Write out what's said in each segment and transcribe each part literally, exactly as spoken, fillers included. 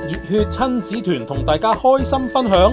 熱血親子團同大家開心分享。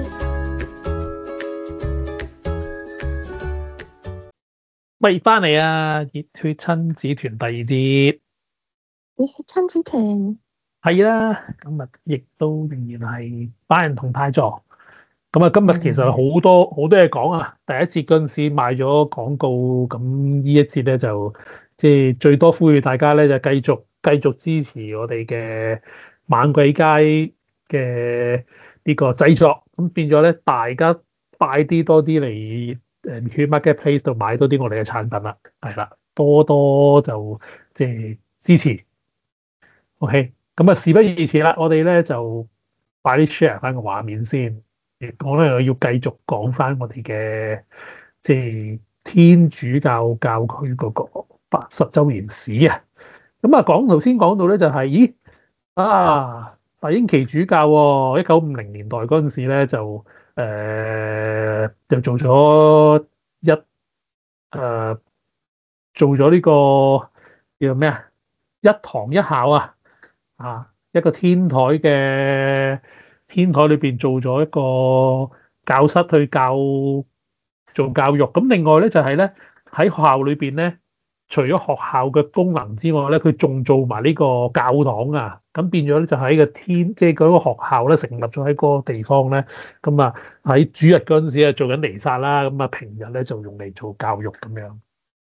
喂，翻嚟啊！熱血親子團第二節， 熱血親子團係啦，今日亦都仍然係班人同泰座。咁啊，今日其實好多好、嗯、多嘢講啊！第一節嗰陣時賣咗廣告，咁呢一節咧就即係最多呼籲大家咧就繼續繼續支持我哋嘅猛鬼街嘅呢個製作，咁變咗咧大家快啲多啲嚟誒去 Marketplace 度買多啲我哋嘅產品啦，係啦，多多就即係支持。OK，咁啊事不宜遲啦，我哋咧就快啲 share 翻個畫面先。講咧，我要繼續講翻我哋嘅即係天主教教區嗰個八十週年史啊！咁啊，講頭先講到咧就係、是，咦啊，大英旗主教喎，一九五零年代嗰陣時咧就誒、呃、就做咗一誒、呃、做咗呢、這個叫咩啊？一堂一校啊，啊一個天台嘅。天台裏邊做咗一個教室去教做教育，咁另外咧就係咧喺學校裏邊咧，除咗學校嘅功能之外咧，佢仲做埋呢個教堂啊，咁變咗咧就喺個天，即係嗰個學校咧成立咗喺嗰個地方咧，咁啊喺主日嗰陣時啊做緊彌撒啦，咁啊平日咧就用嚟做教育咁樣。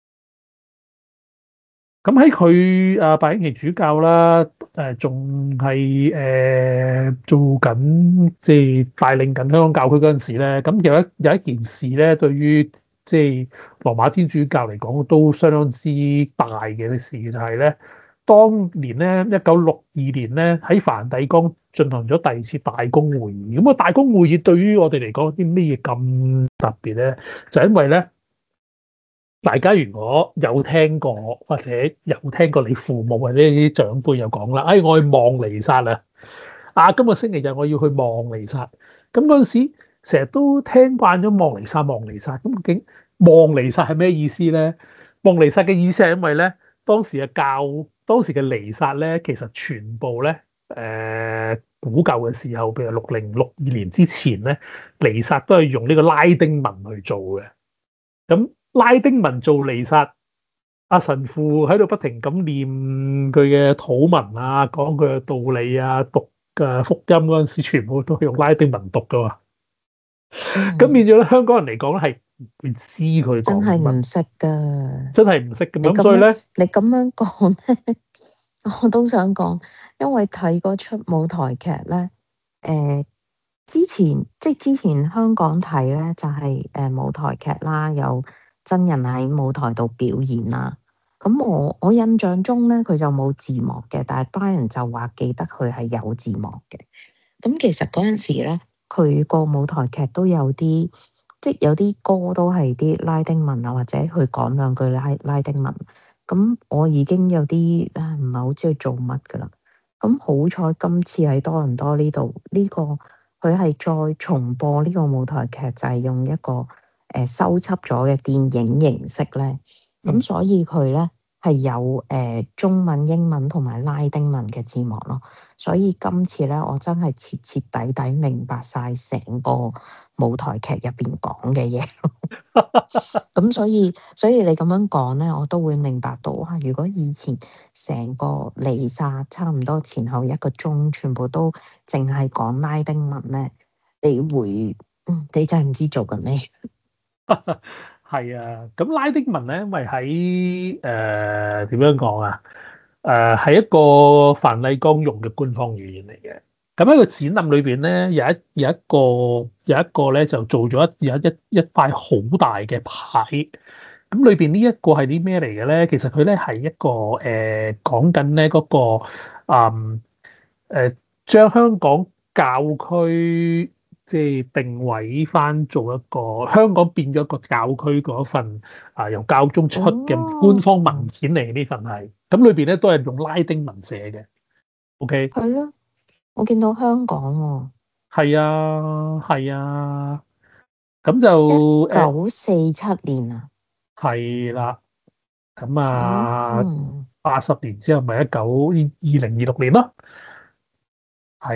咁喺佢啊，白英奇主教啦，誒仲係誒做緊，即係帶領緊香港教區嗰陣時咧，咁有一有一件事咧，對於即係羅馬天主教嚟講都相當之大嘅事，就係咧，當年咧一九六二年咧喺梵蒂岡進行咗第二次大公會議。咁啊，大公會議對於我哋嚟講啲咩嘢咁特別咧？就因為咧。大家如果有聽過或者有聽過你父母或者啲長輩又講啦，哎，我去望彌撒啊！啊，今個星期日我要去望彌撒。咁嗰陣時成日都聽慣咗望彌撒望彌撒。咁究竟望彌撒係咩意思咧？望彌撒嘅意思係因為咧，當時嘅教當時嘅彌撒咧，其實全部咧誒、呃、古舊嘅時候，譬如六零六二年之前咧，彌撒都係用呢個拉丁文去做嘅。咁拉丁文做彌撒，阿神父喺度不停咁念佢嘅禱文啊，講佢嘅道理啊，讀嘅福音嗰陣時，全部都係用拉丁文讀噶嘛。咁、嗯、變咗咧，香港人嚟講咧係唔會知佢講乜， 真係唔識噶， 真係唔識咁。咁所以咧， 你咁樣講咧，我都想講，因為睇嗰出舞台劇咧，誒、呃，之前即係之前香港睇咧就係、是、誒舞台劇啦，有真人喺舞台度表演啦。咁我我印象中咧，佢就冇字幕嘅，但係班人就話記得佢係有字幕嘅。咁其實嗰陣時咧，佢個舞台劇都有啲，即係有啲歌都係啲拉丁文啊，或者佢講兩句拉拉丁文。咁我已經有啲啊唔係好知佢做乜噶啦。咁好彩今次喺多倫多呢度呢個，佢係再重播呢個舞台劇，就係用一個誒、呃、收輯咗嘅電影形式咧。咁所以佢咧係有誒、呃、中文、英文同埋拉丁文嘅字幕咯。所以今次咧，我真係徹徹底底明白晒成個舞台劇入邊講嘅嘢。咁所以，所以你咁樣講咧，我都會明白到哇！如果以前成個彌撒差唔多前後一個鐘，全部都淨係講拉丁文咧，你會，嗯，你真係唔知做緊咩。 係啊，咁拉丁文咧，因為喺誒點樣講啊？誒、呃、係一個梵蒂岡用嘅官方語言嚟嘅。咁喺個展覽裏邊咧，有一有一個有一個咧就做咗一有一一塊好大嘅牌。咁裏邊呢一個係啲咩嚟嘅咧？其實佢咧係一個誒講緊咧嗰個嗯誒將香港教區即係定位翻做一個香港變咗一個教區嗰份啊由教宗出嘅官方文件嚟，呢份係。咁裏邊咧都係用拉丁文寫嘅。OK， 係咯，我見到香港喎。 係啊，係啊。咁就一九四七年啊。 係啦。咁啊， 嗯， 八十年之後咪一九二零二六年咯。係啦。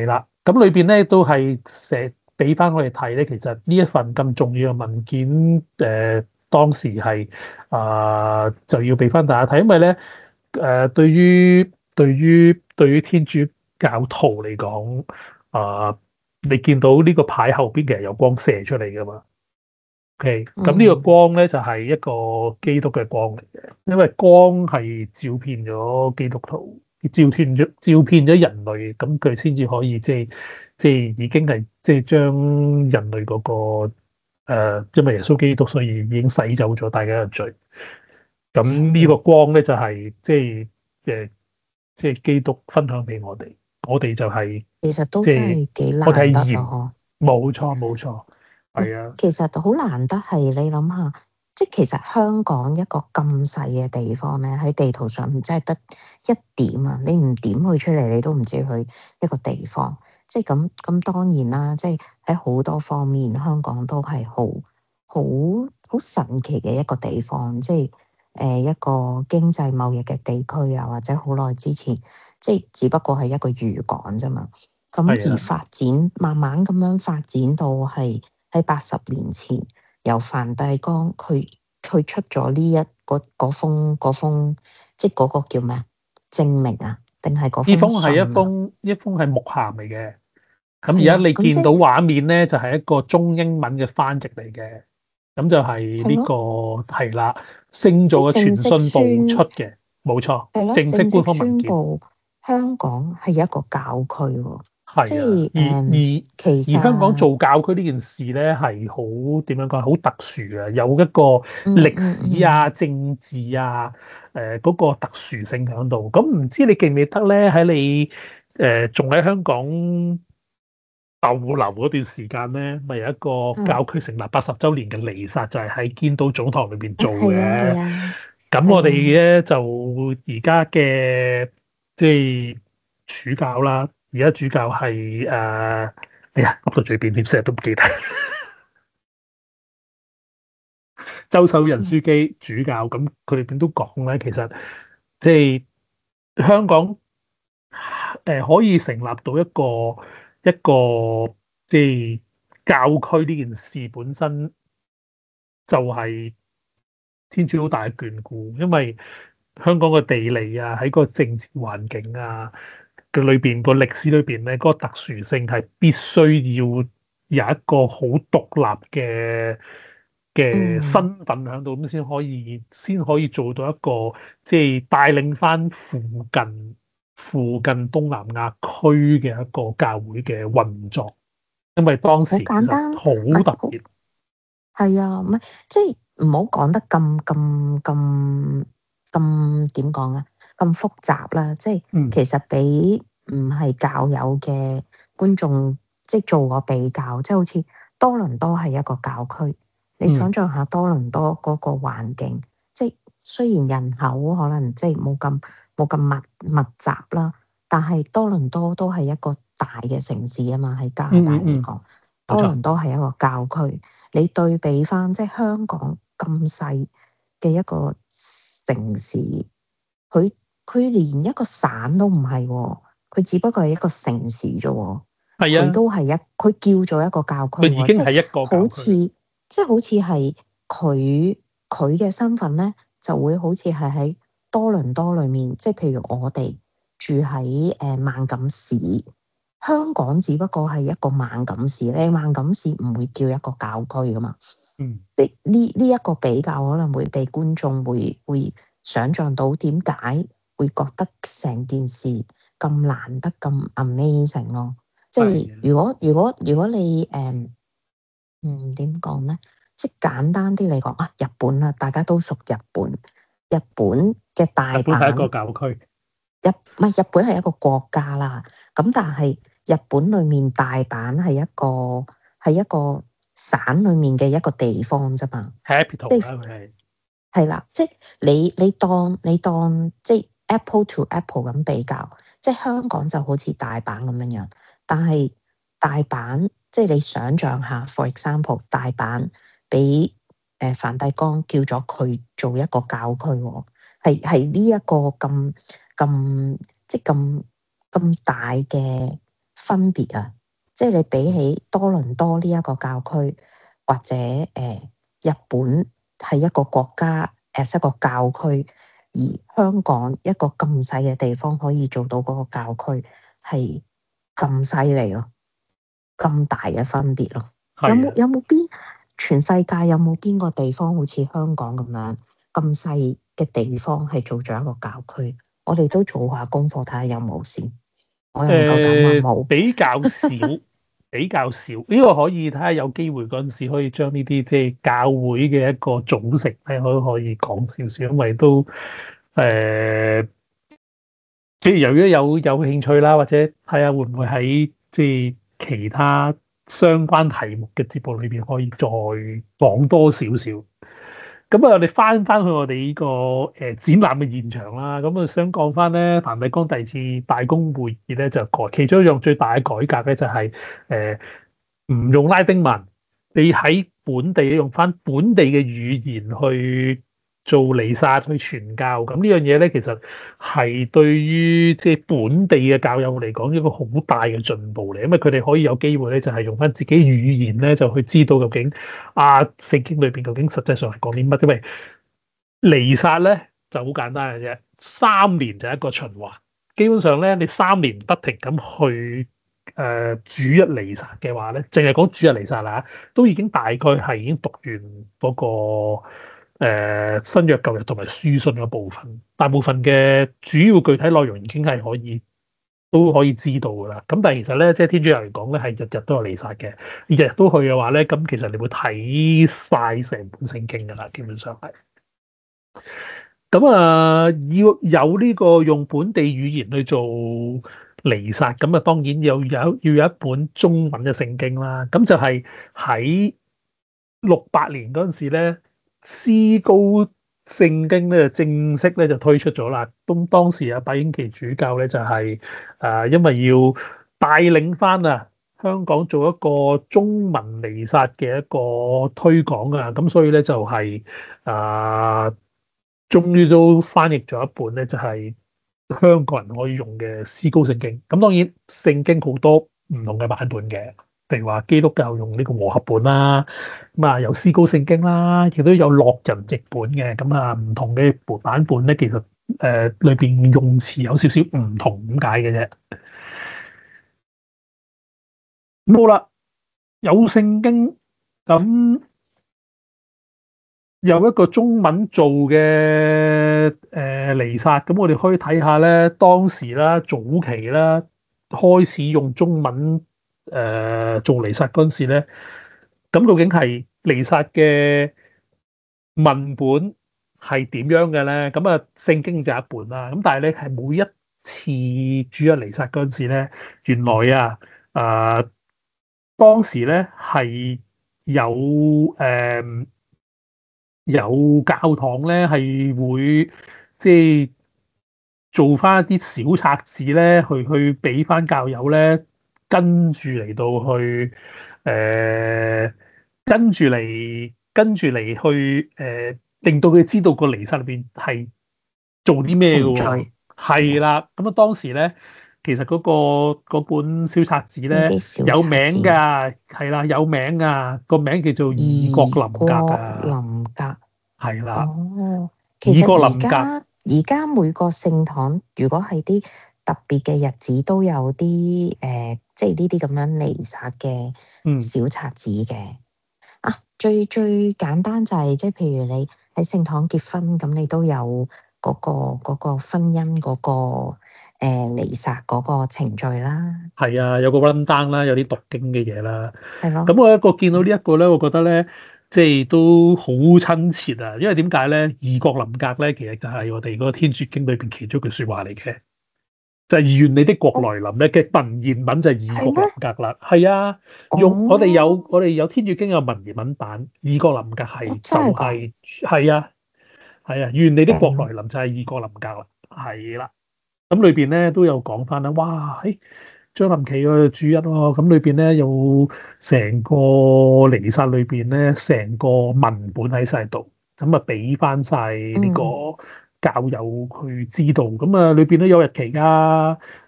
咁裏邊咧都係寫俾翻我哋睇咧，其實呢一份咁重要嘅文件，誒、呃、當時係啊、呃、就要俾翻大家睇，因為咧誒、呃、對於對於對於天主教徒嚟講，啊、呃、你見到呢個牌後邊其實有光射出嚟噶嘛？OK，咁呢個嗯， 光咧就係、是、一個基督嘅光嚟嘅，因為光係照遍咗基督徒。照遍咗照遍咗人類，咁佢先至可以即係即係已經係即係將人類嗰、個、呃、因為耶穌基督，所以已經洗走咗大家嘅罪。咁呢個光咧就係、即係誒即係基督分享俾我哋，我哋就係、 其實都即係真係幾我哋係難得啊！ 鹽， 嗬。 冇錯冇錯， 喂， 係啊， 其實好難得係你諗下，即係其實香港一個咁細嘅地方咧，喺地圖上面真係得一點啊！你唔點佢出嚟，你都唔知佢一個地方。即係咁咁，當然啦，即係喺好多方面，香港都係好好好神奇嘅一個地方。即係誒、呃、一個經濟貿易嘅地區啊，或者好耐之前，即係只不過係一個漁港啫嘛。咁而係啊， 發展，慢慢咁樣發展到係喺八十年前，由梵蒂岡佢佢出咗呢一嗰嗰封嗰封，即係嗰個叫咩啊？證明啊，定係嗰呢封封係一信啊？ 封一封係木函嚟嘅。咁而係啦， 家你咁即係見到畫面咧，就係、是、一個中英文嘅翻譯嚟嘅，咁就係呢、這個係咯， 係啦，星即座嘅傳係正式信部出宣嘅，冇錯， 係咯， 正式官正式方文件宣布香港係一個教區喎。即係啊， 係而誒，其而而香港實做教區呢件事咧係好點樣講，好特殊嘅，有一個嗯歷嗯嗯， 史啊、政治啊、誒、嗰個特殊性喺度。咁唔知你記唔記得咧？喺你誒仲喺香港逗留嗰段時間咧，咪有一個嗯教區成立八十週年嘅彌撒，就係喺堅道總堂裏邊啊， 做係啊係嘅。 啊咁我哋係啊， 咧就而家嘅即係主教啦，而家主教係誒、呃，哎呀，噏到嘴邊添，成日都唔記得。周守仁嗯書記主教，咁佢哋邊都講咧，其實即係香港誒可以成立到一個一個即係教區呢件事本身就係天主好大嘅眷顧，因為香港嘅地理啊，喺個政治環境啊嘅裏邊，個歷史裏邊咧，嗰個特殊性係必須要有一個好獨立嘅嘅嗯。 身份喺度，咁先可以先可以做到一個即係帶領翻附近附近東南亞區嘅一個教會嘅運作，因為當好時其實簡單， 好係好特別。 係啊，唔係即係唔好講得咁咁咁咁點講啊，咁複雜啦。即係嗯其實俾唔係教友嘅觀眾，即係做個比較，即係好似多倫多係一個教區，你嗯想象下多倫多嗰個環境，即係雖然人口可能即係冇咁冇咁密密集啦，但係多倫多都係一個大嘅城市啊嘛，喺加拿嗯嗯嗯， 大嚟講。 冇錯。 多倫多係一個教區，你對比翻即係香港咁細嘅一個城市，佢佢連一個省都唔係喎，佢只不過係一個城市啫喎，佢係啊， 都係一佢叫做一個教區佢已喎，即係經係一個教區。 好似即係好似係佢佢嘅身份咧，就會好似係喺多倫多裏面，即係譬如我哋住喺誒萬錦市。香港只不過係一個萬錦市咧，萬錦市唔會叫一個教區噶嘛。 嗯， 即呢呢一個比較可能會被觀眾會會想像到點解會覺得成件事咁難得咁 amazing 咯。即係係啊， 如果如果如果你誒嗯點講咧，即係簡單啲嚟講啊，日本啦，大家都熟日本，日本嘅大日本係一個阪。 教區。 日唔係日本係一個國家啦，咁但係日本裏面大阪係一個係一個省裏面嘅一個地方啫嘛，即 capital 啦， 係佢係。 係啦，即係你你當你當即係 Apple to Apple 咁比較，即係香港就好似大阪咁樣樣，但係大阪即係你想象下，for example，大阪俾誒梵蒂岡叫咗佢做一個教區喎，係係呢一個咁咁即係咁咁大嘅分別啊，即係你比起多倫多呢一個教區，或者誒、呃、日本係一個國家誒一個教區，而香港一個咁細嘅地方可以做到嗰個教區係咁犀利咯，咁大嘅分別咯。有冇有冇邊全世界有冇邊個地方好似香港咁樣咁細嘅地方係做咗一個教區？我哋都做下功課睇下有冇先。我又唔夠膽話冇。 誒比較少，比較少。呢、這個可以睇下有機會嗰陣時，可以將呢啲即係教會嘅一個組成咧，可可以講少少，因為都誒，即、呃、係由於有有興趣啦，或者睇下會唔會喺即係其他相關題目嘅節目裏邊可以再講多少少。咁啊，我哋翻翻去我哋呢個誒展覽嘅現場啦。咁啊，想講翻咧，梵蒂岡第二次大公會議咧，就改其中一樣最大嘅改革咧，就係誒唔用拉丁文，你喺本地用翻本地嘅語言去做彌撒去傳教。咁呢樣嘢咧，其實係對於即係本地嘅教友嚟講一個好大嘅進步嚟，因為佢哋可以有機會咧，就係用翻自己語言咧，就去知道究竟啊聖經裏邊究竟實際上係講啲乜。因為彌撒咧就好簡單嘅啫，三年就一個循環，基本上咧你三年不停咁去誒、呃、主日彌撒嘅話咧，淨係講主日彌撒啦，都已經大概係已經讀完嗰、個。誒、呃、新約舊約同埋書信嘅部分，大部分嘅主要具體內容已經係可以都可以知道㗎啦。咁但係其實咧，即係天主教嚟講咧，係日日都有彌撒嘅，日日都去嘅話咧，咁其實你會睇晒成本聖經㗎啦，基本上係。咁啊，要有呢個用本地語言去做彌撒，咁啊當然有有要有一本中文嘅聖經啦。咁就係喺六八年嗰陣時咧。思高聖經咧正式咧就推出咗啦。咁當時啊，拜英奇主教咧就係、是、誒、呃，因為要帶領翻啊香港做一個中文彌撒嘅一個推廣啊，咁所以咧就係、是、誒、呃，終於都翻譯咗一本咧，就係香港人可以用嘅思高聖經。咁當然聖經好多唔同嘅版本嘅。譬如話基督教用呢個和合本啦，咁啊有思高聖經啦，亦都有樂人譯本嘅，咁啊唔同嘅版本咧，其實誒裏邊用詞有少少唔同，點解嘅啫？咁好啦，有聖經，咁有一個中文做嘅誒彌撒，咁我哋可以睇下咧，當時啦早期啦開始用中文。誒、呃、做彌撒嗰陣時咧，咁究竟係彌撒嘅文本係點樣嘅咧？咁啊聖經就一本啦，咁但係咧係每一次主日彌撒嗰陣時咧，原來啊誒、呃、當時咧係有誒、呃、有教堂咧係會即係做翻一啲小冊子咧，去去俾翻教友咧。跟住嚟到去，誒、呃，跟住嚟，跟住嚟去，誒、呃，令到佢知道個彌撒裏邊係做啲咩嘅喎。係啦，咁啊當時咧，其實嗰、嗰個嗰本小冊子咧有名㗎，係啦，有名㗎，個名叫做異國臨格啊。 臨格係啦。 哦，其實而家而家每個聖堂，如果係啲特別嘅日子，都有啲誒。呃即係呢啲咁樣彌撒嘅小冊子嘅、嗯、啊，最最簡單就係、是、即係譬如你喺聖堂結婚，咁你都有嗰、嗰個嗰個婚姻嗰、嗰個誒、呃、彌撒嗰個程序啦。係啊，有個 run down 啦，有啲讀經嘅嘢啦。 係咯。 咁我一個見到呢一個咧，我覺得咧，即係都好親切啊。因為點解咧？異國臨格咧，其實就係我哋嗰個天主經裏邊其中一句説話嚟嘅。就係願你的國來臨咧嘅文言文就係異國臨格啦，係啊，用我哋有我哋有天主經嘅文言文版，異國臨格係就係係啊係啊，願你的國來臨就係異國臨格啦，係啦，咁裏邊咧都有講翻啦，哇，誒將臨期嘅主日喎，咁裏邊咧有成個彌撒裏邊咧成個文本喺晒度，咁啊俾翻晒呢個。教友去知道，咁啊裏邊都有日期㗎，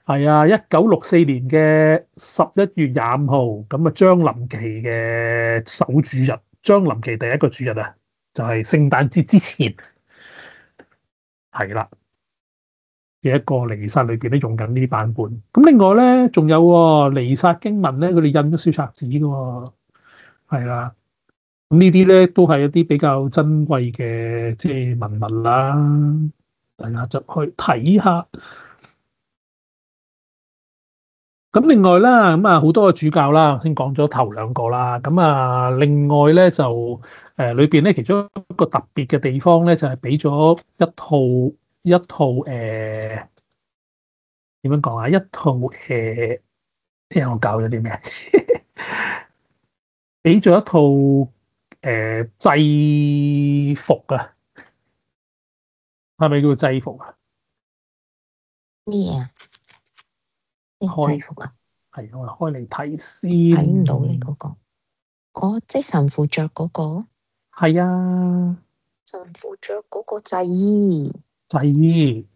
係啊，一九六四年嘅十一月廿五號，咁啊張林琪嘅首主日，張林琪第一個主日啊，就係聖誕節之前，係啦嘅一個彌撒裏邊咧用緊呢啲版本。咁另外咧仲有喎彌撒經文咧，佢哋印咗小冊子嘅喎，係啦。咁呢啲咧都係一啲比較珍貴嘅即係文物啦，大家就去睇下。咁另外啦，咁啊好多個主教啦，先講咗頭兩個啦。咁啊，另外咧就誒裏邊咧其中一個特別嘅地方咧，就係俾咗一套一套誒點樣講啊？一套誒，聽我教咗啲咩？俾咗一套誒制服啊，係咪叫做制服啊？ 咩啊？咩開制服啊？ 係我開嚟睇先， 睇唔到你嗰個，哦，即係神父着嗰個， 係啊， 神父着嗰個祭衣， 祭衣，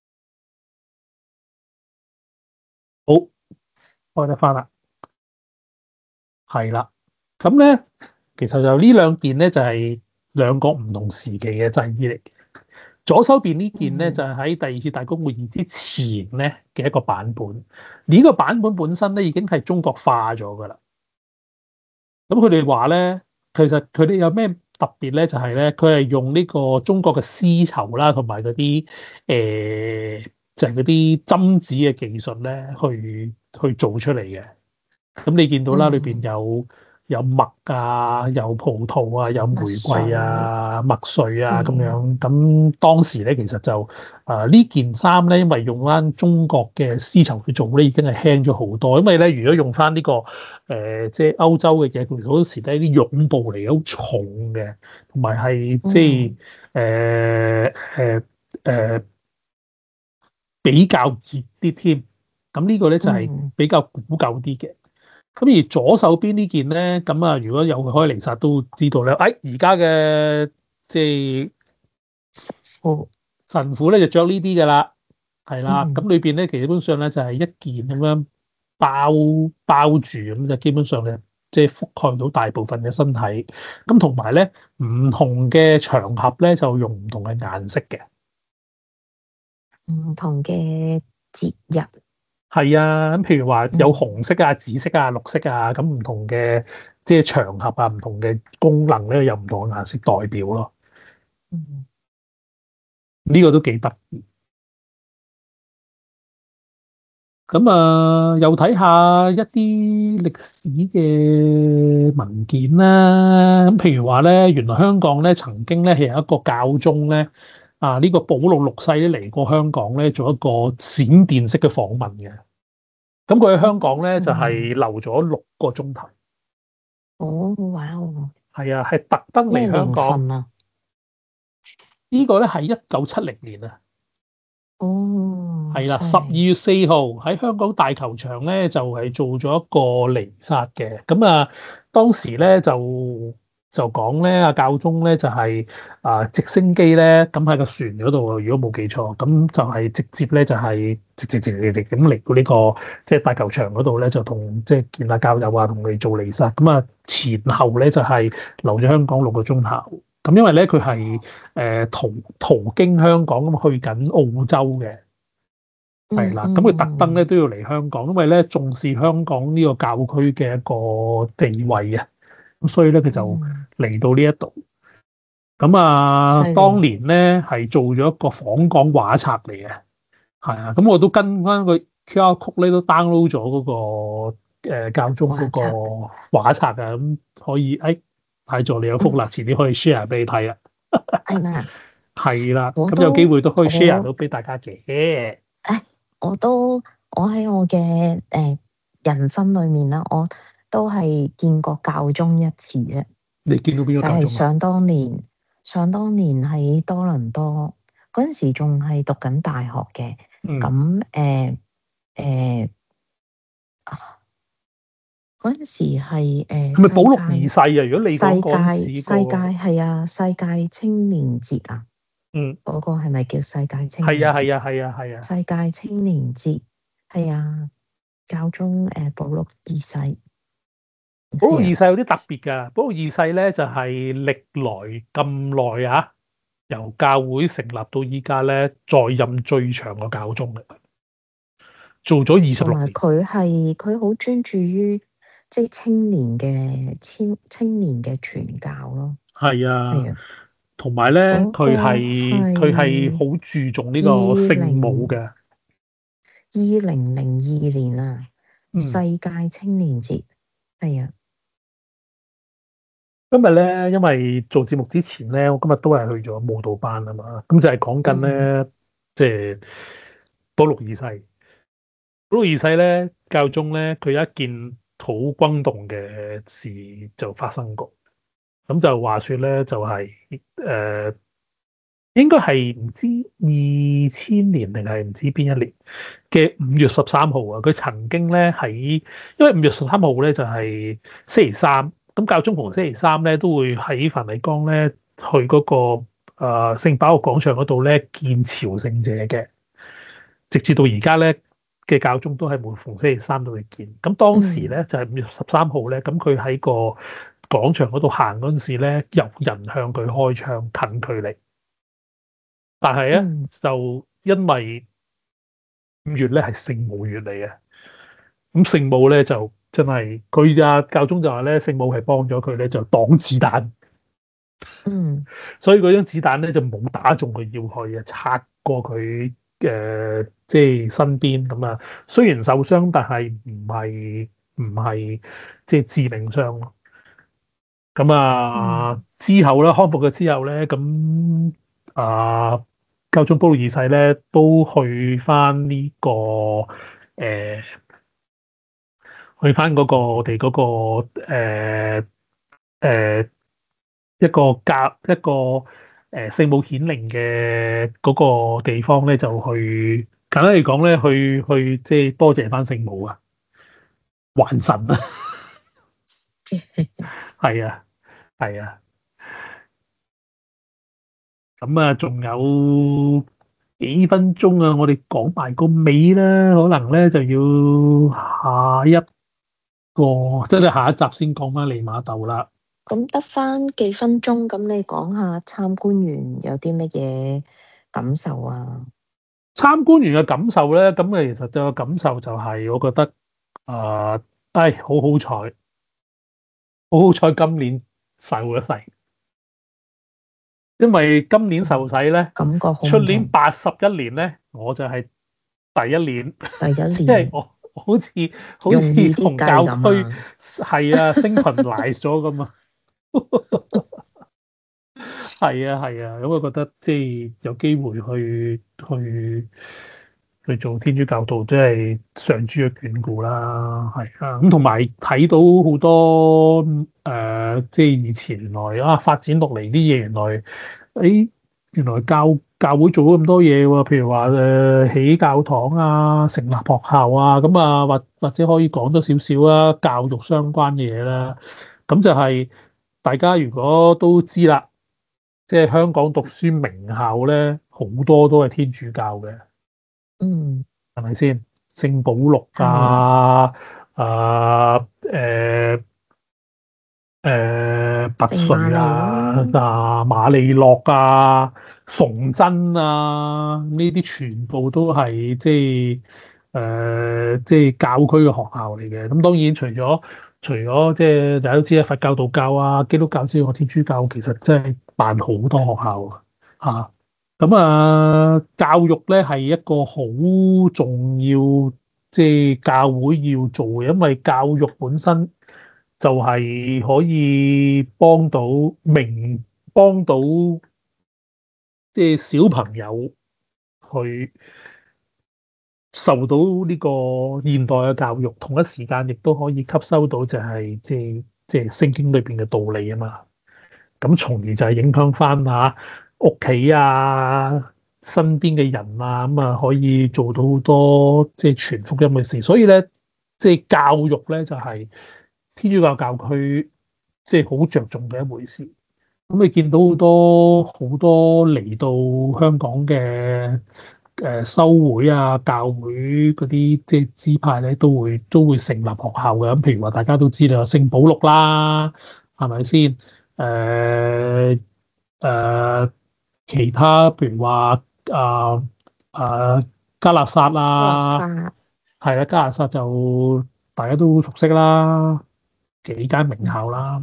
好開得翻啦，係啦。咁咧，其實就呢兩件咧就係兩個唔同時期嘅祭衣嚟嘅。左手邊呢件咧就係喺第二次大公會議之前咧嘅一個版本，呢個版本本身咧已經係中國化咗噶啦。咁佢哋話咧，其實佢哋有咩特別咧？就係咧，佢係用呢個中國嘅絲綢啦，同埋嗰啲誒，就係嗰啲針子嘅技術咧，去去做出嚟嘅。咁你見到啦，裏邊有有麥啊，有葡萄啊，有玫瑰啊，麥穗啊咁樣。咁當時咧，其實就啊呢件衫咧，因為用翻中國嘅絲綢去做咧，已經係輕咗好多。因為咧，如果用翻呢個誒即係歐洲嘅嘢，佢好多時咧啲絨布嚟嘅，好重嘅，同埋係即係誒誒誒比較熱啲添。咁呢個咧就係比較古舊啲嘅。咁而左手邊呢件咧，咁啊，如果有去開彌撒都知道咧。誒，而家嘅即係神父神父咧就着呢啲噶啦，係啦。咁嗯裏邊咧基本上咧就係一件咁樣包包住，咁就基本上咧即係覆蓋到大部分嘅身體。咁同埋咧唔同嘅場合咧就用唔同嘅顏色嘅， 唔同嘅節日。 係啊，咁譬如話有紅色啊、紫色啊、綠色啊，咁唔同嘅即係場合啊、唔同嘅功能咧，有唔同嘅顏色代表咯。 嗯， 呢個都幾得意。咁啊，又睇下一啲歷史嘅文件啦。咁譬如話咧，原來香港咧曾經咧係有一個教宗咧啊，呢個保祿六世咧嚟過香港咧做一個閃電式嘅訪問嘅。咁佢喺香港咧就係留咗六個鐘頭。 哦，哇哦！ 係啊，係特登嚟咩香港。 年份啊？ 呢個咧係一九七零年啊。 哦， 係啦，十二月四號喺香港大球場咧就係做咗一個彌撒嘅。咁啊，當時咧就就講咧，阿教宗咧就係啊直升機咧，咁喺個船嗰度，如果冇記錯，咁就係直接咧就係直直直直直咁嚟到呢個即係大球場嗰度咧，就同即係見下教友啊，同佢做彌撒。咁啊前後咧就係留咗香港六個鐘頭。咁因為咧佢係誒途途經香港咁去緊澳洲嘅。係啦，咁佢特登咧都要嚟香港，因為咧重視香港呢個教區嘅一個地位啊，咁所以咧佢就嚟到呢一度。咁啊，當年咧係做咗一個訪港畫冊嚟嘅，係啊，咁我都跟翻個 Q R code 咧都 download 咗嗰個誒教宗嗰個畫冊啊，咁可以誒派助你有福啦，遲啲可以 share 俾你睇啦。 係咩？ 係啦，咁有機會都可以 share 到俾大家嘅。 誒，我都我喺我嘅誒人生裏面啦，我都係見過教宗一次啫。 你見到邊個教宗啊？ 就係想當年，想當年喺多倫多嗰陣時，仲係讀緊大學嘅。咁誒誒嗰陣時係誒。 係咪保祿二世啊？如果你講嗰陣時， 世界係啊，世界青年節啊。 嗯， 嗰個係咪叫世界青年節？ 係啊係啊係啊係啊！ 世界青年節係啊，教宗誒保祿二世。 保祿二係啊， 世有啲特別㗎，保祿二世咧就係、歷來咁耐啊，由教會成立到依家咧，在任最長嘅教宗嚟，做咗二十同六年。 埋佢係佢好專注於即係青年嘅青青年嘅傳教咯。 係啊， 係啊， 同埋咧， 嗰、個佢係佢係係好注重呢個二聖母零嘅。 二零零二年啊，世嗯， 界青年節。係啊， 今日咧，因為做節目之前咧，我今日都係去咗舞蹈班啊嘛，咁就係講緊嗯咧，即係保祿二世。保祿二世咧，教宗咧，佢有一件好轟動嘅事就發生過。咁就話說咧，就係、誒、應該係唔知二千年定係唔知邊一年嘅五月十三號啊。佢曾經咧喺，因為五月十三號咧就係星期三，咁教宗逢星期三咧都會喺梵蒂岡咧去嗰、個誒聖保祿廣場嗰度咧見朝聖者嘅，直至到而家咧嘅教宗都係每逢星期三都會見。咁當時嗯咧就係五月十三號咧，咁佢喺個廣場嗰度行嗰陣時咧，有人向佢開槍，近距離。但係咧嗯就因為五月咧係聖母月嚟嘅，咁聖母咧就真係佢啊教宗就話咧聖母係幫咗佢咧就擋子彈， 嗯所以嗰張子彈咧就冇打中佢要害嘅，擦過佢誒、呃、即係身邊咁啊。雖然受傷，但係唔係唔係即係致命傷咯。咁啊嗯之後咧康復咗之後咧，咁啊教宗保祿二世咧都去翻呢、個誒、呃去翻嗰個我哋嗰、個誒誒、呃呃一個教一個誒、呃、聖母顯靈嘅嗰個地方咧，就去簡單嚟講咧，去去即係多謝翻聖母啊，還神啊，係啊係啊。咁啊，仲有幾分鐘啊，我哋講埋個尾啦，可能咧就要下一個，即係下一集先講翻利瑪竇啦。 咁得翻幾分鐘，咁你講下參觀完有啲乜嘢感受啊？ 參觀完嘅感受咧，咁啊，其實就個感受就係，我覺得啊，呃唉，好好彩，好好彩，今年受咗洗，因為今年受洗咧， 感覺好出唔同。 年八十一年咧，我就係第一年， 第即一年係我好似好容易啲似同計教區咁啊。 係啊升群賴咗咁啊，係啊係啊，咁我覺得即係有機會去去去做天主教徒，即係上主嘅眷顧啦，係啊，咁同埋睇到好多誒、呃，即係以前原來啊發展落嚟啲嘢，原來誒原來教教會做咗咁多嘢喎，譬如話誒起教堂啊、成立學校啊，咁啊或或者可以講多少少啊教育相關嘅嘢啦，咁就係大家如果都知啦。即係香港讀書名校咧，好多都係天主教嘅， 嗯， 係咪先？聖保祿係。 啊，啊誒誒拔聖瑪萃啊， 利咯。 啊瑪利諾啊，崇真啊，呢啲全部都係即係誒、呃、即係教區嘅學校嚟嘅。咁當然除咗除咗即係大家都知啊，佛教、道教啊、基督教之外，天主教其實真係辦好多學校啊。咁啊，教育咧係一個好重要，即係教會要做嘅，因為教育本身就係可以幫到明，幫到即係小朋友去受到呢個現代嘅教育，同一時間亦都可以吸收到就係即係即係聖經裏邊嘅道理啊嘛。咁從而就係影響翻嚇屋企啊、身邊嘅人啊，咁啊可以做到好多即係傳福音嘅事。所以咧，即係教育咧就係天主教教區即係好着重嘅一回事。咁你見到好多好多嚟到香港嘅誒修會啊、教會嗰啲即係支派咧，都會都會成立學校嘅。咁譬如話，大家都知道聖保祿啦，係咪先？誒、誒、其他譬如話啊啊加勒薩啊， 落沙， 係啦，加勒薩就大家都熟悉啦，幾間名校啦。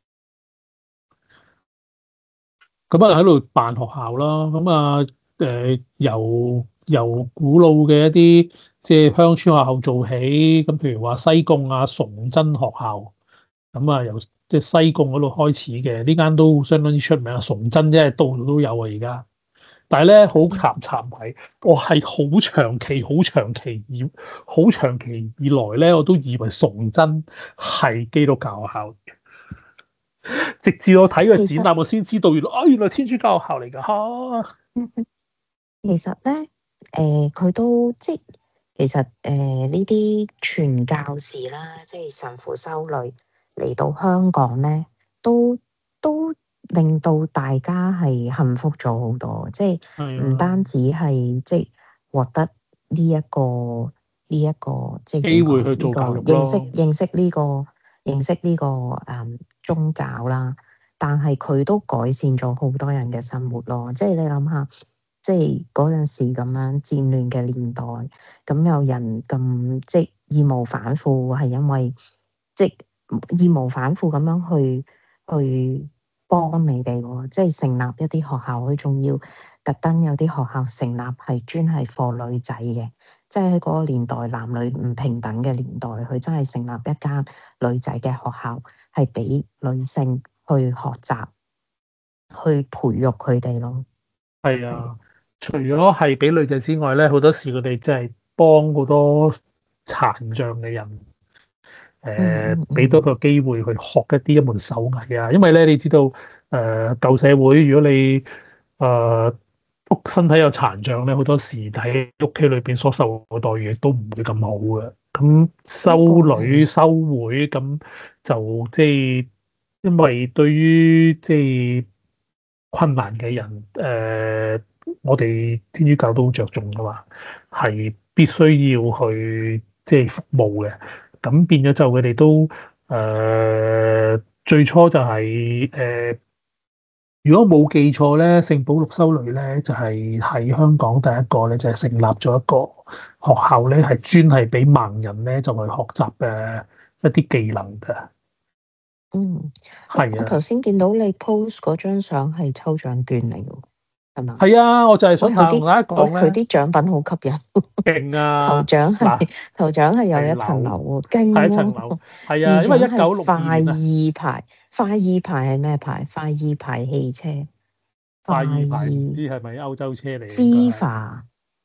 咁啊喺度辦學校啦，咁啊誒由由古老嘅一啲即係鄉村學校做起，咁譬如話西貢啊崇真學校，咁啊由即係西貢嗰度開始嘅，呢間都相當之出名啊，崇真即係度度都有啊而家，但係咧好慘慘係，我係好長期好長期以好長期以來咧，我都以為崇真係基督教學校。直至我睇個展其實覽，我先知道原來啊，原來天主教學校嚟㗎嚇。 其實咧，誒、佢都即係其實誒呢啲傳教士啦，即係神父修女嚟到香港咧，都都令到大家係幸福咗好多，即係唔單止係即係獲得呢、一個呢一、個即係機點講會去做呢個教育咯認識認識呢、個認識呢、個誒、嗯宗教啦，但係佢都改善咗好多人嘅生活咯，即係你諗下。即係嗰陣時咁樣戰亂嘅年代，咁有人咁即係義無反顧，係因為即係義無反顧咁樣去去幫你哋喎，即係成立一啲學校，佢仲要特登有啲學校成立係專係 for 女仔嘅，即係喺嗰個年代男女唔平等嘅年代，佢真係成立一間女仔嘅學校，係俾女性去學習，去培育佢哋咯。 係啊，除咗係俾女仔之外咧，好多時佢哋真係幫好多殘障嘅人， 嗯誒俾多個機會去學一啲一門手藝啊。因為咧，你知道誒、呃、舊社會，如果你誒、呃、屋身體有殘障咧，好多時喺屋企裏邊所受嘅待遇都唔會咁好嘅。咁修女修會咁就即係因為對於即係困難嘅人，誒、呃，我哋天主教都好着重噶嘛，係必須要去即係服務嘅。咁變咗就佢哋都誒、呃、最初就係、是、誒、呃，如果冇記錯咧，聖保祿修女咧就係、是、喺香港第一個咧就係、是、成立咗一個學校咧，係專係俾盲人咧就去學習嘅一啲技能嘅。 嗯， 係啊， 我頭先見到你 post 嗰張相係抽獎券嚟嘅，係嘛？ 係啊，我就係喂， 想佢啲同大家喂佢講咧， 啲獎品好吸引， 勁啊！ 頭獎嗱， 係頭獎係有係一層樓樓， 喎，勁係一層樓， 喎！ 係啊，因為一二獎九六係快二年啊， 意牌，快意牌係咩牌？快意牌汽車， 快快二牌唔意知係咪歐洲車嚟，應該係。 Viva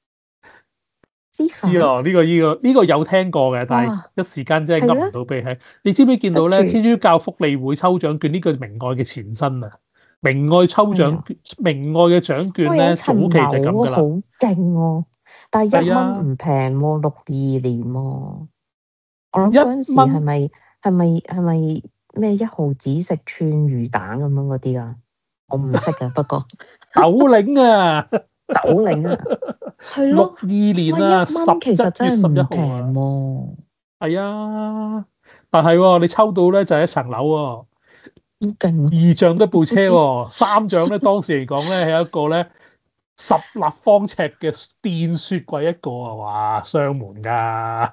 知啊，呢個呢個呢個有聽過嘅，但係哇， 一時間真係係咧， 噏唔到鼻氣。你知唔知見到跟住咧？天主教福利會抽獎券呢個明愛嘅前身啊，明愛抽係啊， 獎券，明愛嘅獎券哇有咧，早層樓期就係咁喎，好噶啦。 勁喎，但係一蚊係啊， 唔平喎，六二年喎。我諗一嗰陣時係蚊咪係咪係咪咩一毫子食串魚蛋咁樣嗰啲啊？我唔識啊，不過斗零啊， 斗零啊，係咯， 六二年喂，一啊，十蚊其實一月十一真係唔號啊， 平喎， 係啊，但係喎，你抽到咧就係一層樓喎， 好勁啊！ 二獎得部車喎，三獎咧當時嚟講咧係一個咧十立方尺嘅電雪櫃一個啊，哇，雙門㗎，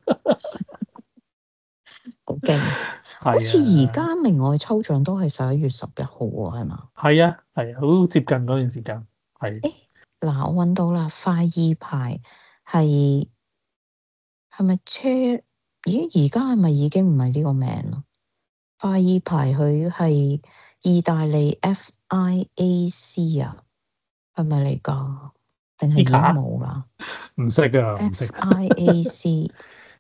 好勁，好係似而啊， 家明愛抽獎都係十一月十一號喎，係嘛？ 係啊，係啊，好接近嗰段時間，係誒，嗱，我揾到啦，快意牌係係咪車？咦，而家係咪已經唔係呢個名咯？快意牌佢係意大利 F I A C 啊，係咪嚟㗎？定係已經呢卡冇啦唔識啊，唔識 ？F I A C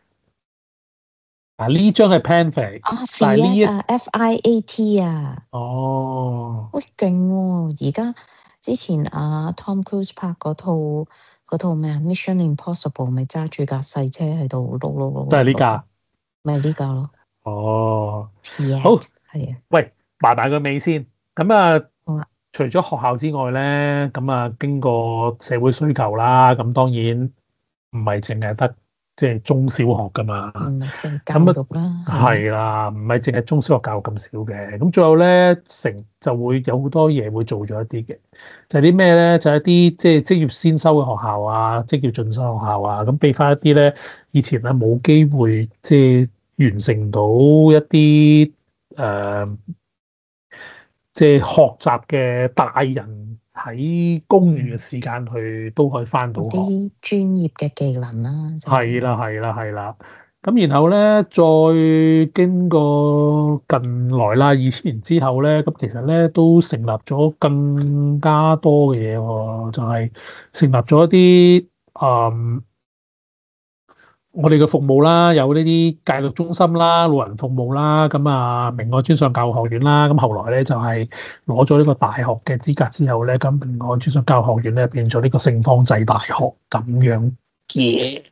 啊，呢張係 Panfix， 啊但係呢一 ，Fiat 啊，F I A T 啊， 哦， 喂，勁喎！而家之前啊 Tom Cruise 拍嗰套嗰套咩啊，Mission Impossible 咪揸住架細車喺度碌碌碌就係呢碌碌， 架， 咪呢架咯哦，好， ，Fiat 係啊， 喂，埋埋個尾先，咁啊。 好啊， 除咗學校之外咧，咁啊經過社會需求啦，咁當然唔係淨係得即係中小學噶嘛。 唔係淨教咁啊育啦，係係啦，唔係淨係中小學教育咁少嘅。咁最後咧，成就會有好多嘢會做咗一啲嘅，就係啲咩咧？就係一啲即係職業先修嘅學校啊，職業進修學校啊，咁俾翻一啲咧以前咧冇機會即係完成到一啲誒。呃即係學習嘅大人喺公餘嘅時間去都可以翻到學， 啲專業嘅技能啦， 係啦係啦係啦。咁然後咧，再經過近來啦，二千年之後咧，咁其實咧都成立咗更加多嘅嘢喎，就係、是、成立咗一啲嗯。我哋嘅服務啦，有呢啲教育中心啦、老人服務啦，咁啊明愛專上教育學院啦，咁後來咧就係攞咗呢個大學嘅資格之後咧，咁明愛專上教育學院咧變咗呢個聖方濟大學咁樣嘅。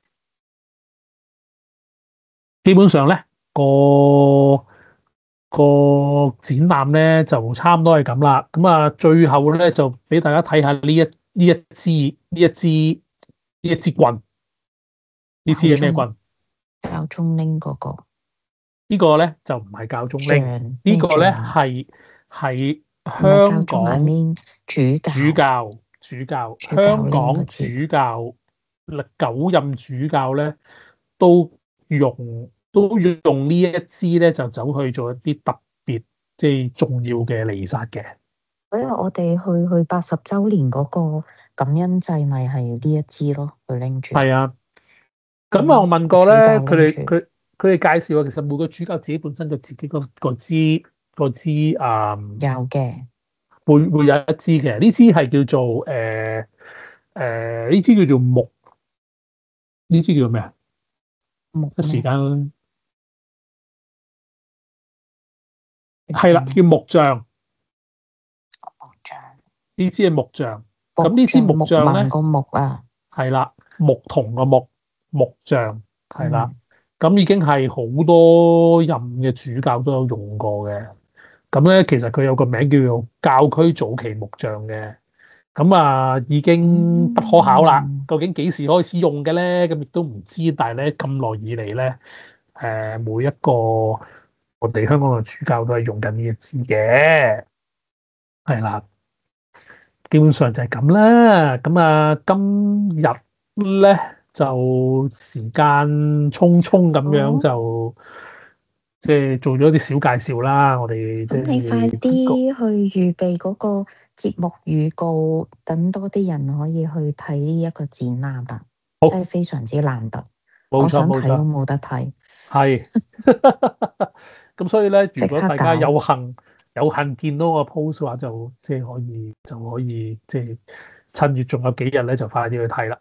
基本上咧個個展覽咧就差唔多係咁啦。咁啊最後咧就俾大家睇下呢一呢一支呢一支呢一支棍。呢支係咩棍？ 教中拎嗰個， 呢個咧就唔係教中拎，呢個咧係係香港主教主教主教香港主教九任主教咧都用都用呢一支咧就走去做一啲特別即係重要嘅彌撒嘅。 所以我哋去去八十週年嗰個感恩祭咪係呢一支咯，佢拎住。 係啊。咁啊！我問過咧，佢哋佢佢哋介紹啊，其實每個主教自己本身就自己個個支個支啊， 有嘅， 會會有一支嘅。呢支係叫做誒誒，呢支叫做木，呢支叫做咩啊？ 木一時間係啦，叫木杖。 木杖呢支係木杖。咁呢支木杖咧， 個木啊， 係啦，牧童個木木杖係啦。咁已經係好多任嘅主教都有用過嘅。咁咧，其實佢有個名叫做教區早期木杖嘅。咁啊，已經不可考啦。究竟幾時開始用嘅咧？咁亦都唔知。但係咧，咁耐以嚟咧，誒每一個我哋香港嘅主教都係用緊呢一支嘅，係啦。基本上就係咁啦。咁啊，今日咧就時間匆匆咁樣就即係做咗啲小介紹啦。我哋即係你快啲去預備嗰個節目預告，等多啲人可以去睇呢一個展覽啦。真係非常之難得， 冇錯， 我想睇都冇冇得睇。 係。咁所以咧，如果大家有幸有幸見到個 post 嘅話，就即係可以就可以即係趁住仲有幾日咧，就快啲去睇啦。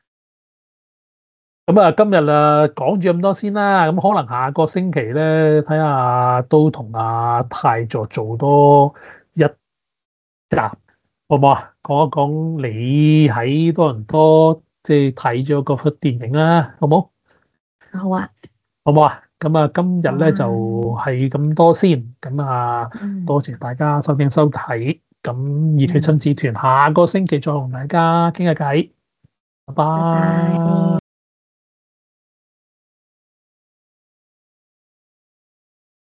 咁啊，今日啊講住咁多先啦。咁可能下個星期咧，睇下都同阿泰座做多一集，好唔好啊？講一講你喺多倫多即係睇咗嗰出電影啦，好唔好？ 好啊， 好唔好啊？咁啊，今日咧就係咁多先。咁啊，多謝大家收聽收睇。咁熱血親子團下個星期再同大家傾下偈。拜拜。